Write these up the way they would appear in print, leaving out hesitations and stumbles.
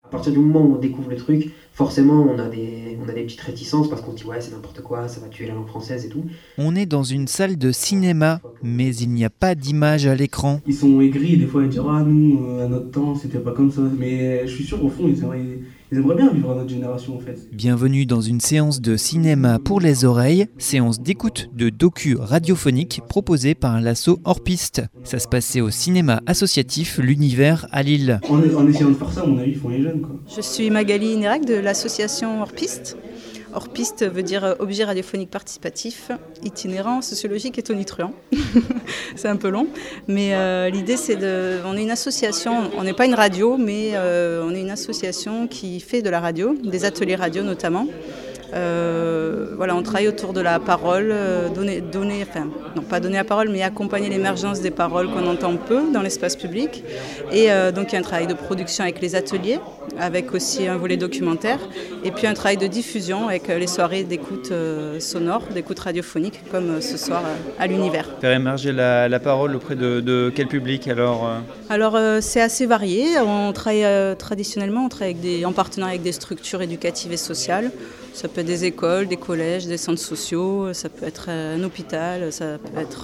À partir du moment où on découvre le truc, forcément on a des petites réticences parce qu'on se dit ouais c'est n'importe quoi, ça va tuer la langue française et tout. On est dans une salle de cinéma, mais il n'y a pas d'image à l'écran. Ils sont aigris, des fois ils disent ah nous à notre temps c'était pas comme ça, mais je suis sûr au fond ils aimeraient bien vivre à notre génération en fait. Bienvenue dans une séance de cinéma pour les oreilles, séance d'écoute de docu radiophonique proposée par l'asso Hors Piste. Ça se passait au cinéma associatif L'Univers à Lille. En essayant de faire ça, à mon avis, ils font les jeunes quoi. Je suis Magali Nérac de l'association Hors Piste. Hors piste veut dire objet radiophonique participatif, itinérant, sociologique et tonitruant. C'est un peu long, mais l'idée c'est on est une association, on n'est pas une radio, mais on est une association qui fait de la radio, des ateliers radio notamment. Voilà, on travaille autour de la parole, pas donner la parole, mais accompagner l'émergence des paroles qu'on entend peu dans l'espace public. Et donc il y a un travail de production avec les ateliers, avec aussi un volet documentaire, et puis un travail de diffusion avec les soirées d'écoute sonore, d'écoute radiophonique, comme ce soir à l'Univers. Faire émerger la parole auprès de quel public alors c'est assez varié. On travaille traditionnellement, en partenariat avec des structures éducatives et sociales. Ça peut être des écoles, des collèges, des centres sociaux, ça peut être un hôpital, ça peut être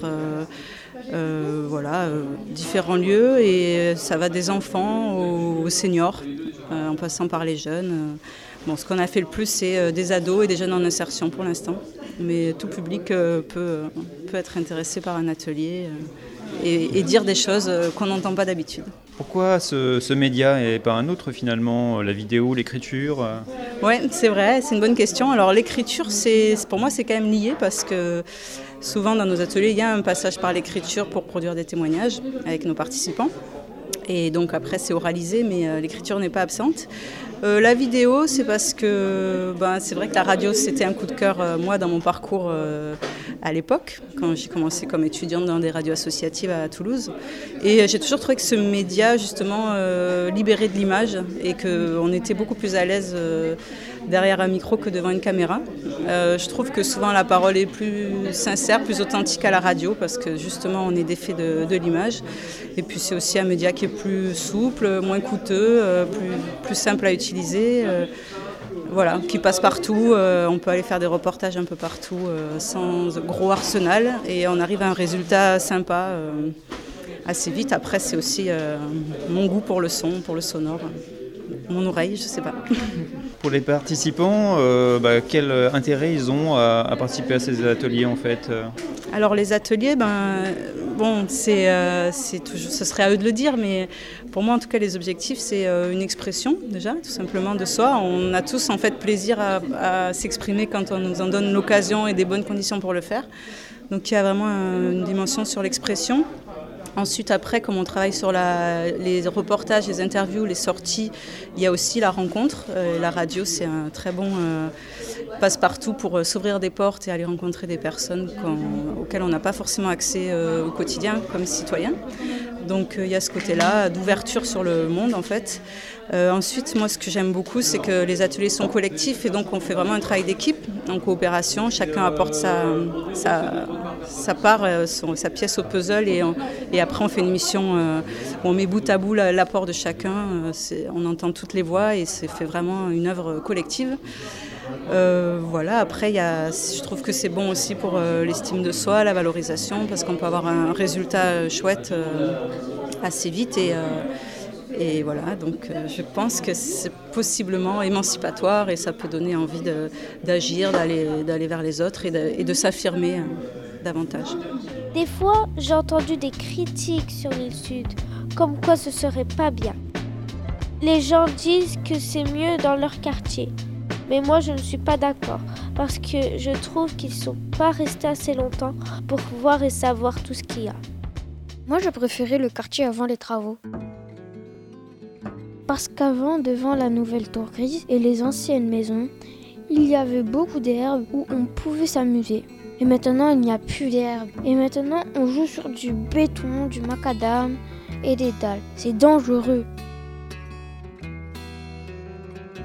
différents lieux, et ça va des enfants aux seniors, en passant par les jeunes. Ce qu'on a fait le plus, c'est des ados et des jeunes en insertion pour l'instant, mais tout public peut être intéressé par un atelier et dire des choses qu'on n'entend pas d'habitude. Pourquoi ce média et pas un autre finalement, la vidéo, l'écriture Oui, c'est vrai, c'est une bonne question. Alors l'écriture, pour moi, c'est quand même lié parce que souvent dans nos ateliers, il y a un passage par l'écriture pour produire des témoignages avec nos participants. Et donc après, c'est oralisé, mais l'écriture n'est pas absente. La vidéo, c'est parce que c'est vrai que la radio, c'était un coup de cœur, moi, dans mon parcours à l'époque, quand j'ai commencé comme étudiante dans des radios associatives à Toulouse. Et j'ai toujours trouvé que ce média, justement, libérait de l'image et qu'on était beaucoup plus à l'aise derrière un micro que devant une caméra. Je trouve que souvent la parole est plus sincère, plus authentique à la radio parce que justement on est défait de l'image. Et puis c'est aussi un média qui est plus souple, moins coûteux, plus simple à utiliser. Qui passe partout. On peut aller faire des reportages un peu partout sans gros arsenal et on arrive à un résultat sympa assez vite. Après c'est aussi mon goût pour le son, pour le sonore. Mon oreille, je sais pas. Pour les participants, quel intérêt ils ont à participer à ces ateliers en fait Alors les ateliers, c'est toujours, ce serait à eux de le dire, mais pour moi en tout cas les objectifs c'est une expression déjà, tout simplement de soi. On a tous en fait plaisir à s'exprimer quand on nous en donne l'occasion et des bonnes conditions pour le faire. Donc il y a vraiment une dimension sur l'expression. Ensuite, après, comme on travaille sur les reportages, les interviews, les sorties, il y a aussi la rencontre. La radio, c'est un très bon passe-partout pour s'ouvrir des portes et aller rencontrer des personnes auxquelles on n'a pas forcément accès au quotidien comme citoyen. Donc il y a ce côté-là d'ouverture sur le monde en fait. Ensuite, moi ce que j'aime beaucoup, c'est que les ateliers sont collectifs et donc on fait vraiment un travail d'équipe, en coopération. Chacun apporte sa part, sa pièce au puzzle et après on fait une mission où on met bout à bout l'apport de chacun. On entend toutes les voix et c'est fait vraiment une œuvre collective. Après, je trouve que c'est bon aussi pour l'estime de soi, la valorisation, parce qu'on peut avoir un résultat chouette assez vite. Et voilà, donc je pense que c'est possiblement émancipatoire et ça peut donner envie d'agir, d'aller vers les autres et de s'affirmer davantage. Des fois, j'ai entendu des critiques sur l'île Sud, comme quoi ce serait pas bien. Les gens disent que c'est mieux dans leur quartier. Mais moi, je ne suis pas d'accord, parce que je trouve qu'ils ne sont pas restés assez longtemps pour voir et savoir tout ce qu'il y a. Moi, je préférais le quartier avant les travaux. Parce qu'avant, devant la nouvelle tour grise et les anciennes maisons, il y avait beaucoup d'herbes où on pouvait s'amuser. Et maintenant, il n'y a plus d'herbe. Et maintenant, on joue sur du béton, du macadam et des dalles. C'est dangereux.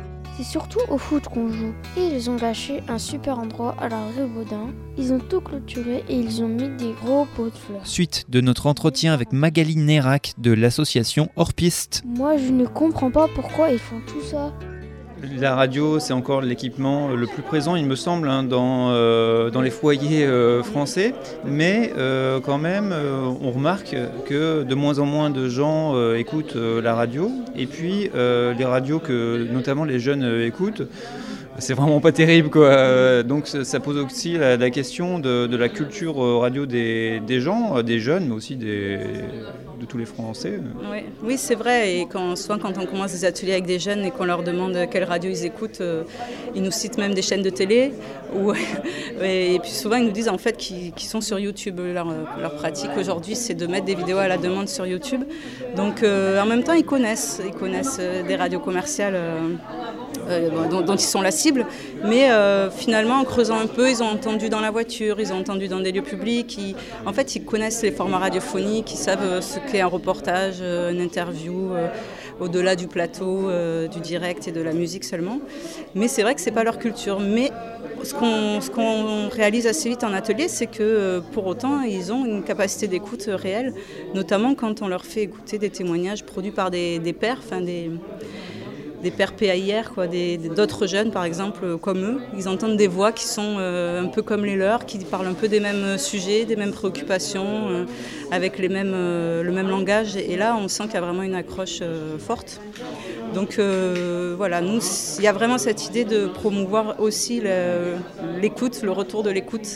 C'est surtout au foot qu'on joue. Et ils ont gâché un super endroit à la rue Baudin. Ils ont tout clôturé et ils ont mis des gros pots de fleurs. Suite de notre entretien avec Magali Nérac de l'association Hors-Piste. Moi, je ne comprends pas pourquoi ils font tout ça. La radio, c'est encore l'équipement le plus présent, il me semble, dans les foyers français. Mais quand même, on remarque que de moins en moins de gens écoutent la radio. Et puis, les radios que notamment les jeunes écoutent, c'est vraiment pas terrible, quoi. Donc ça pose aussi la question de la culture radio des gens, des jeunes, mais aussi de tous les Français. Oui, c'est vrai. Et souvent quand on commence des ateliers avec des jeunes et qu'on leur demande quelle radio ils écoutent, ils nous citent même des chaînes de télé. Et puis souvent ils nous disent en fait qu'ils sont sur YouTube. Leur pratique aujourd'hui, c'est de mettre des vidéos à la demande sur YouTube. Donc en même temps, ils connaissent des radios commerciales dont ils sont la cible, mais finalement en creusant un peu, ils ont entendu dans la voiture, ils ont entendu dans des lieux publics, en fait ils connaissent les formats radiophoniques, ils savent ce qu'est un reportage, une interview, au-delà du plateau, du direct et de la musique seulement, mais c'est vrai que c'est pas leur culture. Mais ce qu'on réalise assez vite en atelier, c'est que pour autant ils ont une capacité d'écoute réelle, notamment quand on leur fait écouter des témoignages produits par des pairs, des pairs PAIR, d'autres jeunes par exemple comme eux. Ils entendent des voix qui sont un peu comme les leurs, qui parlent un peu des mêmes sujets, des mêmes préoccupations, avec le même langage. Et là, on sent qu'il y a vraiment une accroche forte. Donc voilà, nous, il y a vraiment cette idée de promouvoir aussi l'écoute, le retour de l'écoute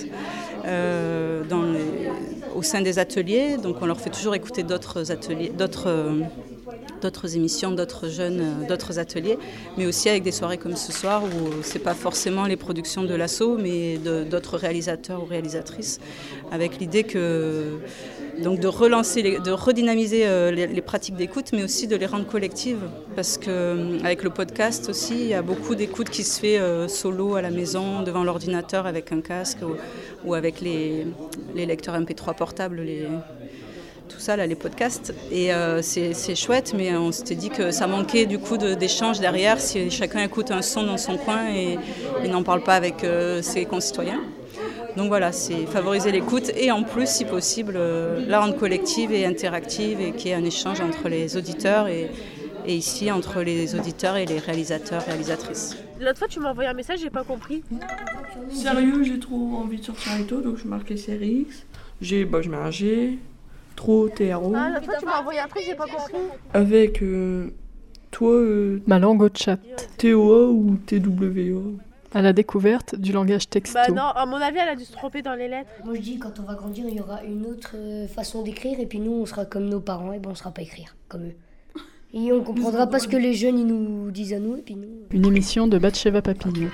au sein des ateliers. Donc on leur fait toujours écouter d'autres ateliers, d'autres émissions, d'autres jeunes, d'autres ateliers, mais aussi avec des soirées comme ce soir où c'est pas forcément les productions de l'asso, mais d'autres réalisateurs ou réalisatrices, avec l'idée donc de redynamiser les pratiques d'écoute, mais aussi de les rendre collectives, parce qu'avec le podcast aussi, il y a beaucoup d'écoute qui se fait solo à la maison, devant l'ordinateur avec un casque ou avec les lecteurs MP3 portables, tout ça, là, les podcasts. Et c'est chouette, mais on s'était dit que ça manquait du coup d'échanges derrière si chacun écoute un son dans son coin et n'en parle pas avec ses concitoyens. Donc voilà, c'est favoriser l'écoute et en plus, si possible, la rendre collective et interactive et qu'il y ait un échange entre les auditeurs et ici entre les auditeurs et les réalisateurs, réalisatrices. L'autre fois, tu m'as envoyé un message, j'ai pas compris. Sérieux, j'ai trop envie de sortir avec toi, donc je marquais série X. Je mets un G. Trop TRO. Ah, l'autre fois, tu m'as envoyé un truc, j'ai pas compris. Avec toi. Ma langue au chat. TOA ou TWA. À la découverte du langage texto. Bah non, à mon avis, elle a dû se tromper dans les lettres. Moi je dis, quand on va grandir, il y aura une autre façon d'écrire, et puis nous, on sera comme nos parents, et on ne saura pas écrire comme eux. Et on comprendra pas ce que les jeunes ils nous disent à nous, et puis nous... Une émission de Batcheva Papillon.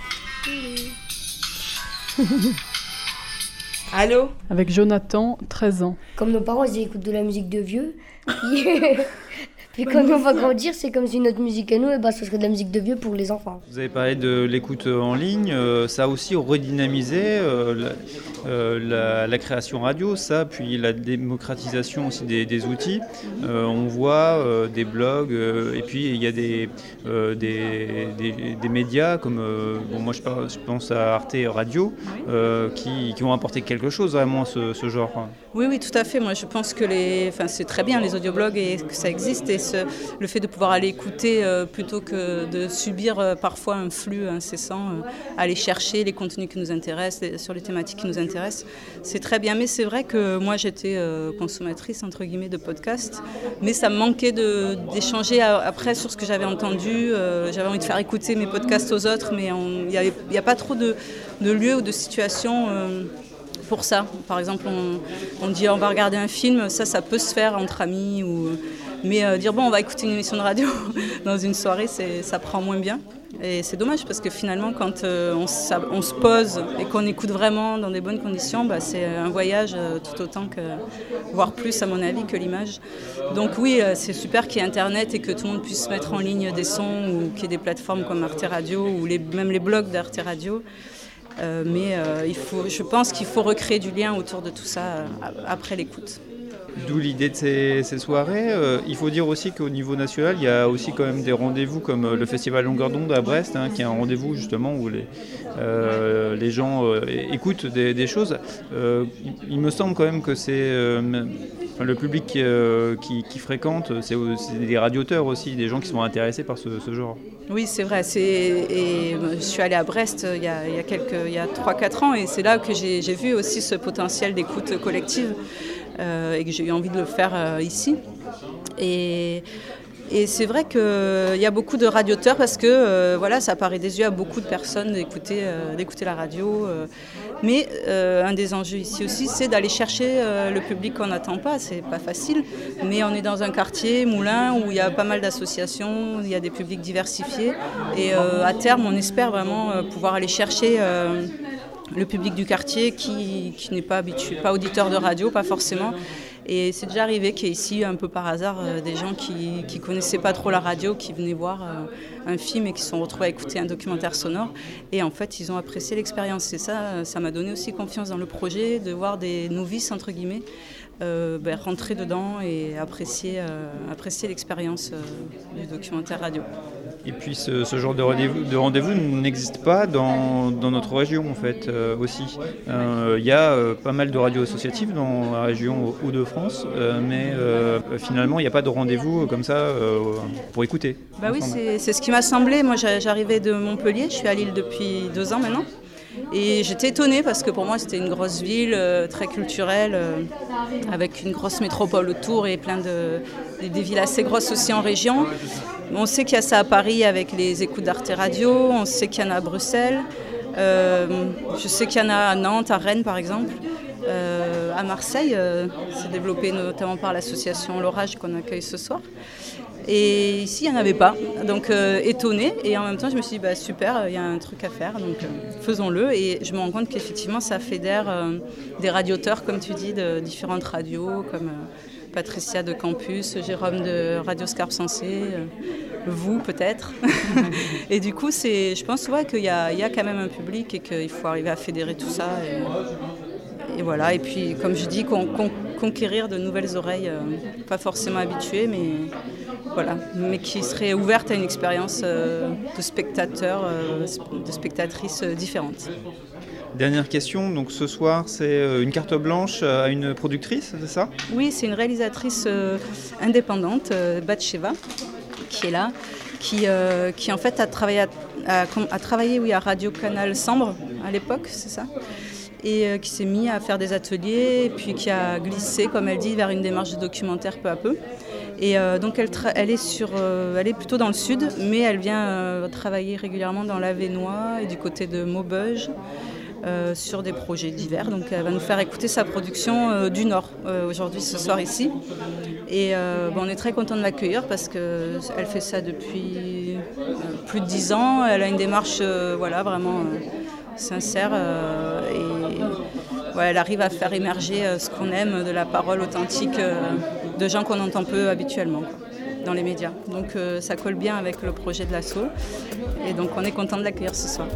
Allô ? Avec Jonathan, 13 ans. Comme nos parents, ils écoutent de la musique de vieux. Puis quand on va grandir, c'est comme si notre musique à nous, ce serait de la musique de vieux pour les enfants. Vous avez parlé de l'écoute en ligne, ça a aussi redynamisé la création radio, ça, puis la démocratisation aussi des outils. On voit des blogs, et puis il y a des médias comme, moi je pense à Arte Radio, qui ont apporté quelque chose vraiment à ce genre. Oui, tout à fait. Moi, je pense que c'est très bien les audioblogs et que ça existe. Et le fait de pouvoir aller écouter plutôt que de subir parfois un flux incessant, aller chercher les contenus qui nous intéressent, sur les thématiques qui nous intéressent, c'est très bien. Mais c'est vrai que moi, j'étais consommatrice, entre guillemets, de podcasts. Mais ça me manquait d'échanger après sur ce que j'avais entendu. J'avais envie de faire écouter mes podcasts aux autres, mais il n'y a pas trop de lieux ou de situations... pour ça. Par exemple, on dit on va regarder un film, ça peut se faire entre amis, mais dire on va écouter une émission de radio dans une soirée, ça prend moins bien. Et c'est dommage parce que finalement, quand on se pose et qu'on écoute vraiment dans des bonnes conditions, c'est un voyage tout autant voire plus à mon avis, que l'image. Donc oui, c'est super qu'il y ait Internet et que tout le monde puisse mettre en ligne des sons ou qu'il y ait des plateformes comme Arte Radio ou même les blogs d'Arte Radio. Mais je pense qu'il faut recréer du lien autour de tout ça après l'écoute. D'où l'idée de ces soirées. Il faut dire aussi qu'au niveau national, il y a aussi quand même des rendez-vous comme le Festival Longueur d'onde à Brest, qui est un rendez-vous justement où les gens écoutent des choses. Il me semble quand même que c'est le public qui fréquente, c'est des radioteurs aussi, des gens qui sont intéressés par ce genre. Oui, c'est vrai. Je suis allée à Brest il y a 3-4 ans et c'est là que j'ai vu aussi ce potentiel d'écoute collective et que j'ai eu envie de le faire ici. Et c'est vrai qu'il y a beaucoup de radioteurs parce que ça paraît désuet à beaucoup de personnes d'écouter la radio. Mais un des enjeux ici aussi, c'est d'aller chercher le public qu'on n'attend pas. C'est pas facile, mais on est dans un quartier, Moulins, où il y a pas mal d'associations, il y a des publics diversifiés. Et à terme, on espère vraiment pouvoir aller chercher le public du quartier qui n'est pas habitué, pas auditeur de radio, pas forcément. Et c'est déjà arrivé qu'il y ait ici, un peu par hasard, des gens qui connaissaient pas trop la radio, qui venaient voir un film et qui se sont retrouvés à écouter un documentaire sonore. Et en fait, ils ont apprécié l'expérience. Et ça m'a donné aussi confiance dans le projet, de voir des novices, entre guillemets, rentrer dedans et apprécier l'expérience du documentaire radio. Et puis ce genre de rendez-vous n'existe pas dans notre région en fait aussi. Il y a pas mal de radios associatives dans la région Hauts-de-France, mais finalement il n'y a pas de rendez-vous comme ça pour écouter. Bah oui, c'est ce qui m'a semblé. Moi j'arrivais de Montpellier, je suis à Lille depuis 2 ans maintenant. Et j'étais étonnée parce que pour moi c'était une grosse ville très culturelle avec une grosse métropole autour et des villes assez grosses aussi en région. On sait qu'il y a ça à Paris avec les écoutes d'Arte Radio, on sait qu'il y en a à Bruxelles, je sais qu'il y en a à Nantes, à Rennes par exemple. À Marseille, c'est développé notamment par l'association L'Orage qu'on accueille ce soir. Et ici, il n'y en avait pas. Donc, étonnée. Et en même temps, je me suis dit, super, il y a un truc à faire. Donc, faisons-le. Et je me rends compte qu'effectivement, ça fédère des radioteurs, comme tu dis, de différentes radios, comme Patricia de Campus, Jérôme de Radio Scarpe Sensée, vous peut-être. Et du coup, je pense qu'il y a quand même un public et qu'il faut arriver à fédérer tout ça. Et voilà. Et puis, comme je dis, conquérir de nouvelles oreilles, pas forcément habituées, mais qui seraient ouvertes à une expérience de spectateurs, de spectatrices différentes. Dernière question, donc ce soir c'est une carte blanche à une productrice, c'est ça ? Oui, c'est une réalisatrice indépendante, Batcheva, qui est là, qui en fait a travaillé à Radio Canal Sambre à l'époque, c'est ça ? Et qui s'est mis à faire des ateliers, et puis qui a glissé, comme elle dit, vers une démarche de documentaire peu à peu. Et donc elle est plutôt dans le sud, mais elle vient travailler régulièrement dans l'Avesnois et du côté de Maubeuge sur des projets divers. Donc elle va nous faire écouter sa production du Nord aujourd'hui, ce soir ici. Et on est très content de l'accueillir parce qu'elle fait ça depuis plus de 10 ans. Elle a une démarche vraiment sincère et elle arrive à faire émerger ce qu'on aime de la parole authentique de gens qu'on entend peu habituellement dans les médias. Donc ça colle bien avec le projet de l'asso et donc on est content de l'accueillir ce soir.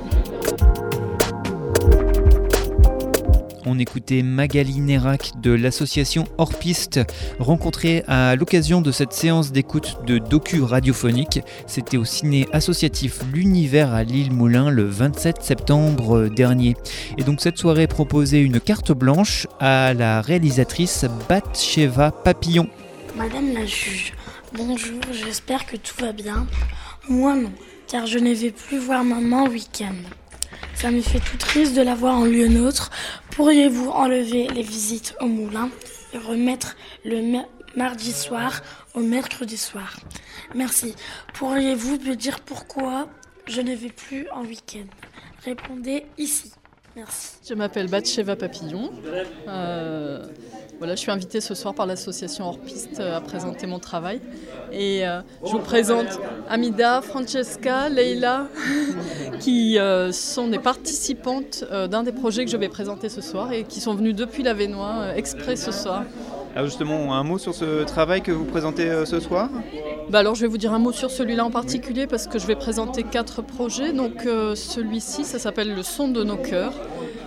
On écoutait Magali Nérac de l'association Hors Piste, rencontrée à l'occasion de cette séance d'écoute de docu radiophonique. C'était au ciné associatif L'Univers à Lille-Moulins le 27 septembre dernier. Et donc cette soirée proposait une carte blanche à la réalisatrice Batcheva Papillon. Madame la juge, bonjour, j'espère que tout va bien. Moi non, car je ne vais plus voir maman week-end. Ça me fait tout triste de la voir en lieu neutre. Pourriez-vous enlever les visites au moulin et remettre le mardi soir au mercredi soir ? Merci. Pourriez-vous me dire pourquoi je ne vais plus en week-end ? Répondez ici. Merci. Je m'appelle Batcheva Papillon. Je suis invitée ce soir par l'association Hors Piste à présenter mon travail. Et je vous présente Amida, Francesca, Leila, qui sont des participantes d'un des projets que je vais présenter ce soir et qui sont venues depuis l'Avesnois exprès ce soir. Alors justement, un mot sur ce travail que vous présentez ce soir ? Alors je vais vous dire un mot sur celui-là en particulier parce que je vais présenter 4 projets. Donc celui-ci, ça s'appelle Le son de nos cœurs.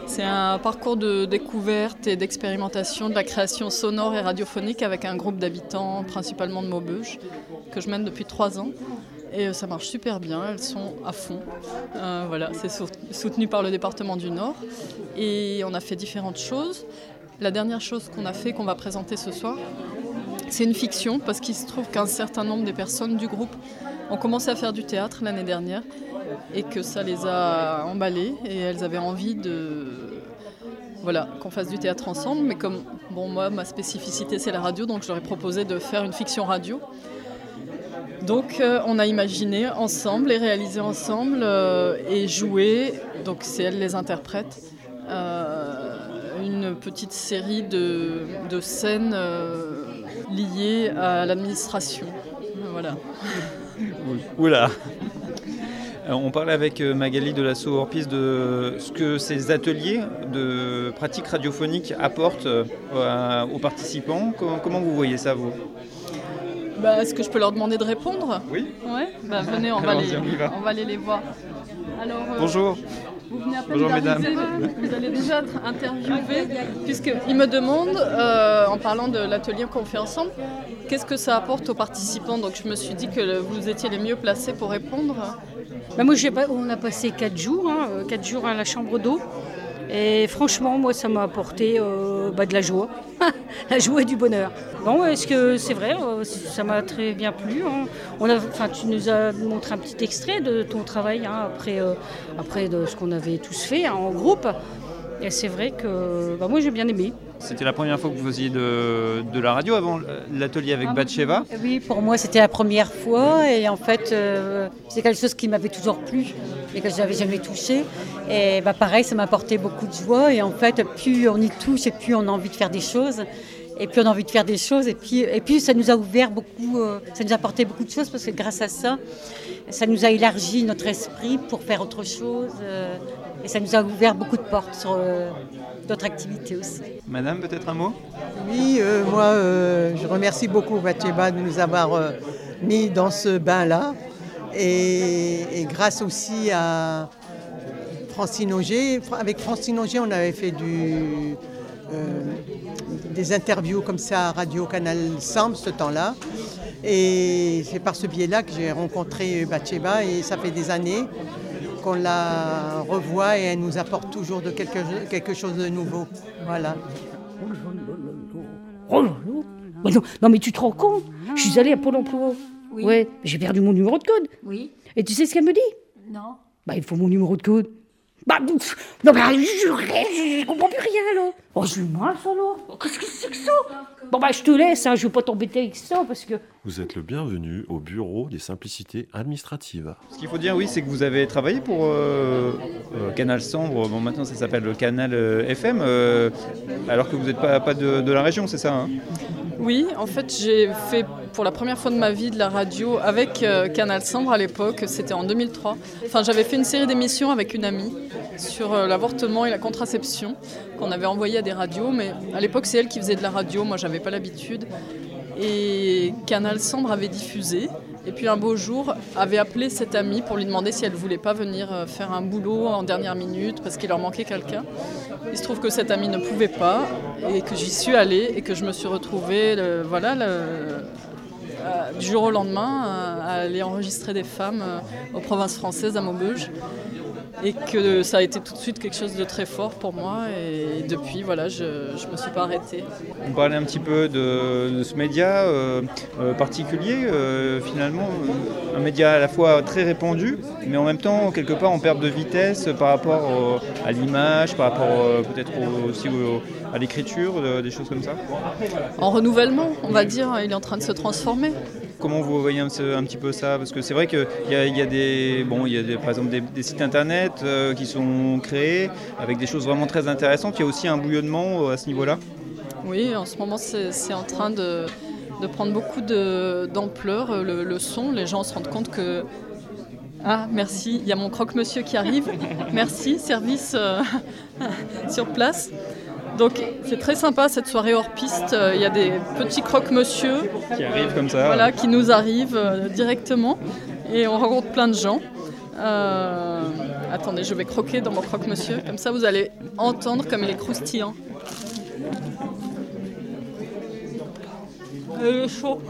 C'est un parcours de découverte et d'expérimentation de la création sonore et radiophonique avec un groupe d'habitants, principalement de Maubeuge, que je mène depuis 3 ans. Et ça marche super bien, elles sont à fond. Voilà, c'est soutenu par le département du Nord. Et on a fait différentes choses. La dernière chose qu'on a fait, qu'on va présenter ce soir, c'est une fiction, parce qu'il se trouve qu'un certain nombre des personnes du groupe ont commencé à faire du théâtre l'année dernière et que ça les a emballées et elles avaient envie qu'on fasse du théâtre ensemble. Mais comme moi, ma spécificité, c'est la radio, donc je leur ai proposé de faire une fiction radio. Donc on a imaginé ensemble et réalisé ensemble et joué, donc c'est elles les interprètes, une petite série de scènes liées à l'administration. Voilà. Oula. On parlait avec Magali de l'asso Hors-Piste de ce que ces ateliers de pratique radiophonique apportent aux participants. Comment vous voyez ça, vous ? Est-ce que je peux leur demander de répondre ? Oui. Ouais. Venez, on va aller les voir. Alors, bonjour. Vous venez à peine Bonjour d'arriver, mesdames. Vous allez déjà être interviewés, puisqu'ils me demandent, en parlant de l'atelier qu'on fait ensemble, qu'est-ce que ça apporte aux participants. Donc je me suis dit que vous étiez les mieux placés pour répondre. Moi, on a passé 4 jours, 4 jours à la chambre d'eau. Et franchement, moi, ça m'a apporté de la joie, la joie et du bonheur. Bon, est-ce que c'est vrai ? Ça m'a très bien plu. Tu nous as montré un petit extrait de ton travail après de ce qu'on avait tous fait en groupe. Et c'est vrai que moi, j'ai bien aimé. C'était la première fois que vous faisiez de la radio avant l'atelier avec Batsheva ? Oui, pour moi, c'était la première fois. Et en fait, c'est quelque chose qui m'avait toujours plu et que je n'avais jamais touché. Et pareil, ça m'a apporté beaucoup de joie. Et en fait, plus on y touche et plus on a envie de faire des choses. Et puis on a envie de faire des choses. Et puis ça nous a ouvert beaucoup, ça nous a apporté beaucoup de choses parce que grâce à ça, ça nous a élargi notre esprit pour faire autre chose. Et ça nous a ouvert beaucoup de portes sur d'autres activités aussi. Madame, peut-être un mot ? Oui, moi, je remercie beaucoup Batsheva de nous avoir mis dans ce bain-là. Et grâce aussi à Francine Auger. Avec Francine Auger, on avait fait des interviews comme ça à Radio Canal Sambre ce temps-là. Et c'est par ce biais-là que j'ai rencontré Batsheva et ça fait des années qu'on la revoit et elle nous apporte toujours quelque chose de nouveau. Voilà. Oh là là. Non mais tu te rends compte ? Je suis allée à Pôle emploi. Oui. Ouais, j'ai perdu mon numéro de code. Oui. Et tu sais ce qu'elle me dit ? Non. Il faut mon numéro de code. Non mais je comprends plus rien là. Oh, je suis mince alors. Qu'est-ce que c'est que ça ? Je te laisse, je vais pas t'embêter avec ça parce que... Vous êtes le bienvenu au bureau des simplicités administratives. Ce qu'il faut dire, oui, c'est que vous avez travaillé pour Canal Sambre. Bon, maintenant ça s'appelle le Canal FM, alors que vous n'êtes pas de la région, c'est ça, hein ? Oui, en fait, j'ai fait pour la première fois de ma vie de la radio avec Canal Sambre à l'époque, c'était en 2003. J'avais fait une série d'émissions avec une amie sur l'avortement et la contraception qu'on avait envoyé à des radios, mais à l'époque, c'est elle qui faisait de la radio, moi, j'avais pas l'habitude. Et Canal Sambre avait diffusé, et puis un beau jour, avait appelé cette amie pour lui demander si elle voulait pas venir faire un boulot en dernière minute parce qu'il leur manquait quelqu'un. Il se trouve que cette amie ne pouvait pas, et que j'y suis allée, et que je me suis retrouvée, du jour au lendemain, à aller enregistrer des femmes aux provinces françaises, à Maubeuge. Et que ça a été tout de suite quelque chose de très fort pour moi et depuis je me suis pas arrêtée. On parlait un petit peu de ce média particulier, finalement un média à la fois très répandu mais en même temps quelque part en perte de vitesse par rapport à l'image, par rapport peut-être aussi à l'écriture, des choses comme ça. En renouvellement, on va dire, il est en train de se transformer. Comment vous voyez un petit peu ça ? Parce que c'est vrai qu'il y a par exemple des sites internet qui sont créés avec des choses vraiment très intéressantes. Il y a aussi un bouillonnement à ce niveau-là. Oui, en ce moment c'est en train de prendre beaucoup d'ampleur, le son. Les gens se rendent compte que... Ah, merci, il y a mon croque-monsieur qui arrive. Merci, service sur place. Donc c'est très sympa cette soirée hors piste, il y a des petits croque-monsieur qui arrivent comme ça, qui nous arrivent directement et on rencontre plein de gens. Attendez, je vais croquer dans mon croque-monsieur, comme ça vous allez entendre comme il est croustillant. Il est chaud.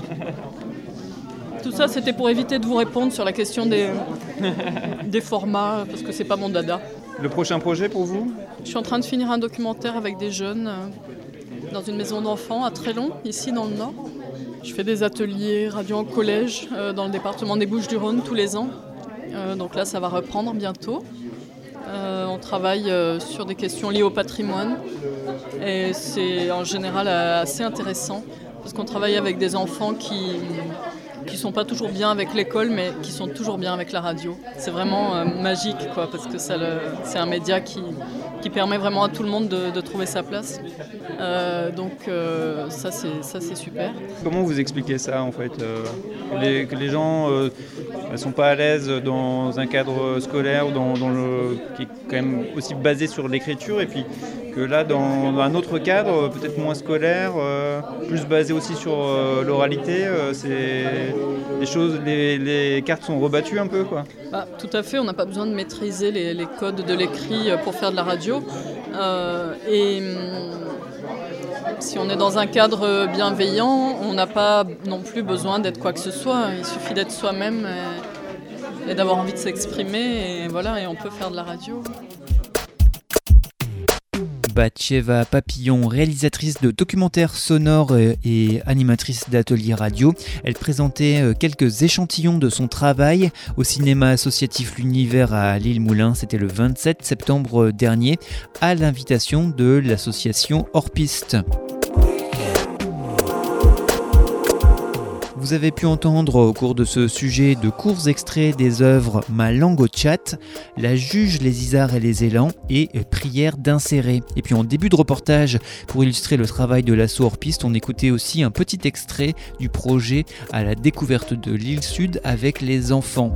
Tout ça, c'était pour éviter de vous répondre sur la question des formats, parce que c'est pas mon dada. Le prochain projet pour vous ? Je suis en train de finir un documentaire avec des jeunes dans une maison d'enfants à Trélon, ici dans le Nord. Je fais des ateliers radio en collège dans le département des Bouches-du-Rhône tous les ans. Donc là, ça va reprendre bientôt. On travaille sur des questions liées au patrimoine et c'est en général assez intéressant parce qu'on travaille avec des enfants qui sont pas toujours bien avec l'école mais qui sont toujours bien avec la radio. C'est vraiment magique quoi, parce que c'est un média qui permet vraiment à tout le monde de trouver sa place. Donc ça c'est super. Comment vous expliquez ça en fait que les gens ne sont pas à l'aise dans un cadre scolaire qui est quand même aussi basé sur l'écriture et puis que là dans un autre cadre peut-être moins scolaire, plus basé aussi sur l'oralité, les cartes sont rebattues un peu quoi. Tout à fait, on n'a pas besoin de maîtriser les codes de l'écrit pour faire de la radio. Si on est dans un cadre bienveillant, on n'a pas non plus besoin d'être quoi que ce soit. Il suffit d'être soi-même et d'avoir envie de s'exprimer et voilà, et on peut faire de la radio. Batcheva Papillon, réalisatrice de documentaires sonores et animatrice d'ateliers radio. Elle présentait quelques échantillons de son travail au cinéma associatif L'Univers à Lille-Moulin. C'était le 27 septembre dernier à l'invitation de l'association Hors Piste. Vous avez pu entendre au cours de ce sujet de courts extraits des œuvres Ma langue au chat, La juge, les isards et les élans et Prière d'insérer. Et puis en début de reportage, pour illustrer le travail de l'asso Hors Piste, on écoutait aussi un petit extrait du projet à la découverte de l'île Sud avec les enfants.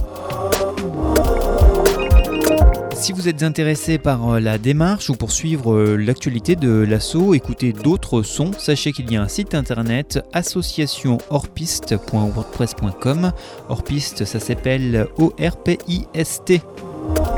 Si vous êtes intéressé par la démarche ou pour suivre l'actualité de l'asso, écouter d'autres sons, sachez qu'il y a un site internet associationhorpiste.wordpress.com. Hors Piste, ça s'appelle ORPIST.